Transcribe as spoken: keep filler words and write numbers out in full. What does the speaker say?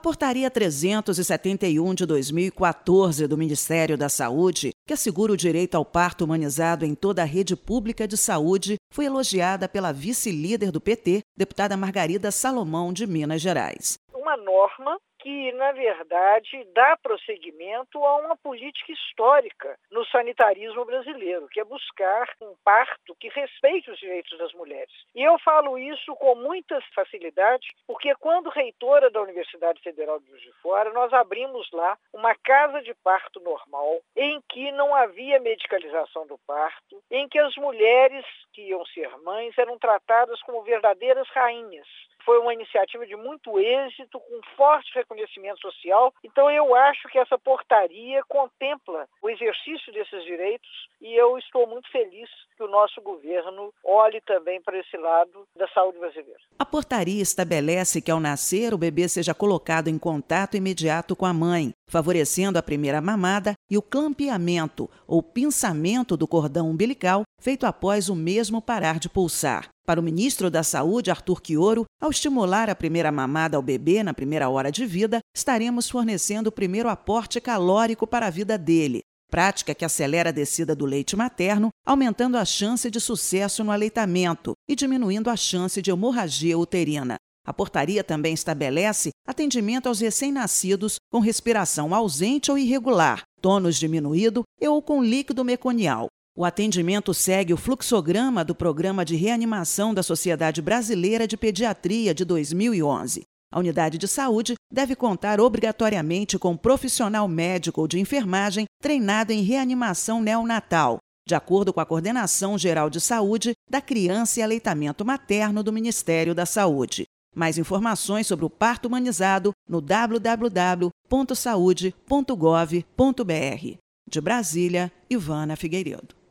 Portaria trezentos e setenta e um de dois mil e quatorze do Ministério da Saúde, que assegura o direito ao parto humanizado em toda a rede pública de saúde, foi elogiada pela vice-líder do P T, deputada Margarida Salomão, de Minas Gerais. Uma norma que, na verdade, dá prosseguimento a uma política histórica no sanitarismo brasileiro, que é buscar um parto que respeite os direitos das mulheres. E eu falo isso com muita facilidade, porque quando reitora da Universidade Federal de Juiz de Fora, nós abrimos lá uma casa de parto normal, em que não havia medicalização do parto, em que as mulheres que iam ser mães eram tratadas como verdadeiras rainhas. Foi uma iniciativa de muito êxito, com forte reconhecimento social. Então, eu acho que essa portaria contempla o exercício desses direitos e eu estou muito feliz que o nosso governo olhe também para esse lado da saúde brasileira. A portaria estabelece que, ao nascer, o bebê seja colocado em contato imediato com a mãe, favorecendo a primeira mamada e o clampeamento ou pinçamento do cordão umbilical feito após o mesmo parar de pulsar. Para o ministro da Saúde, Arthur Quioro, ao estimular a primeira mamada ao bebê na primeira hora de vida, estaremos fornecendo o primeiro aporte calórico para a vida dele, prática que acelera a descida do leite materno, aumentando a chance de sucesso no aleitamento e diminuindo a chance de hemorragia uterina. A portaria também estabelece atendimento aos recém-nascidos com respiração ausente ou irregular, tônus diminuído e ou com líquido meconial. O atendimento segue o fluxograma do Programa de Reanimação da Sociedade Brasileira de Pediatria de dois mil e onze. A unidade de saúde deve contar obrigatoriamente com um profissional médico ou de enfermagem treinado em reanimação neonatal, de acordo com a Coordenação Geral de Saúde da Criança e Aleitamento Materno do Ministério da Saúde. Mais informações sobre o parto humanizado no w w w ponto saude ponto gov ponto b r. De Brasília, Ivana Figueiredo.